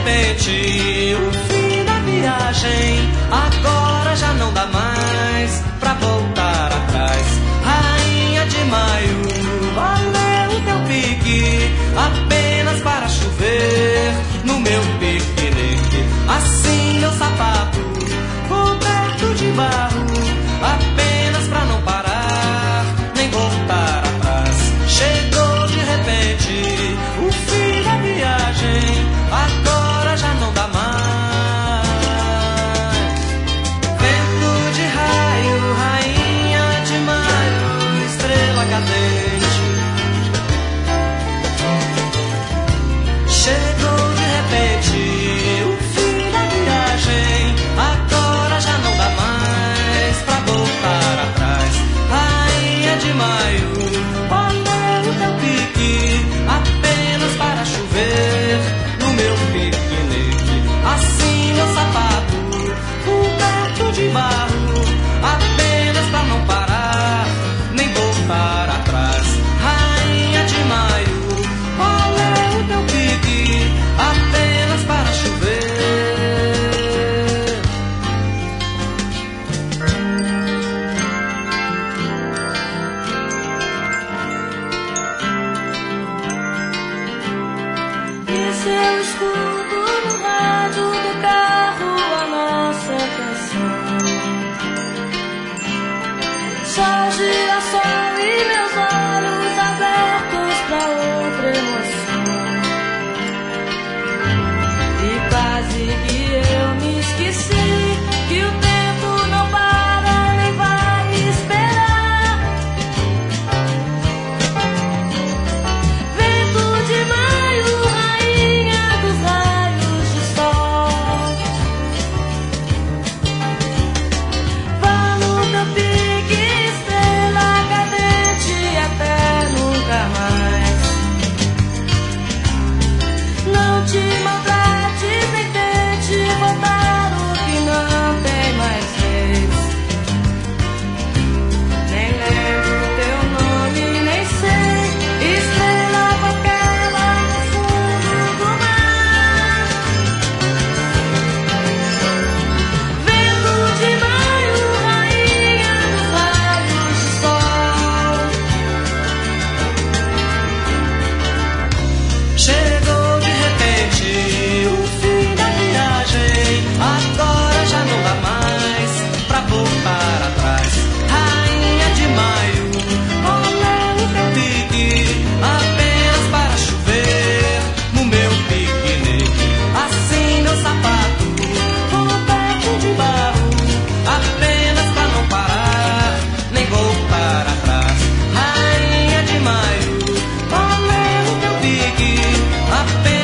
repente o fim da viagem, agora já não dá mais pra voltar atrás. Rainha de maio, valeu o teu pique, apenas para chover no meu piquenique. Assim meu sapato coberto de barro, apenas pra não parar nem voltar atrás. Chegou de repente o fim da viagem, agora já não dá mais. Vento de raio, rainha de maio, estrela cadente. Chegou de repente o fim da viagem, agora já não dá mais pra voltar atrás. Rainha de maio, olha o teu pique, apenas para chover no meu piquenique. Assim meu sapato coberto de barro, apenas pra não parar nem voltar atrás. Rainha de maio, olha o teu pique, apenas para chover. E se eu escuto no rádio do carro a nossa canção, só girassol e meus olhos abertos pra outra emoção. E quase que eu me esqueci que o tempo não para nem vai esperar. Vento de maio, rainha dos raios de sol, vá no teu pique, estrela cadente, até nunca mais. Não te maltrates nem tente voltar o que não tem mais vez. Nem lembro teu nome, nem sei, estrela qualquer lá no fundo do mar. Vento de maio, rainha dos raios de sol. Chegou de repente o fim da viagem, agora já não dá mais pra voltar atrás. Rainha de maio, olha o teu pique, apenas para chover no meu piquenique. Assim meu sapato coberto de barro, apenas pra não parar nem voltar atrás. Rainha de maio, olha o teu pique, apenas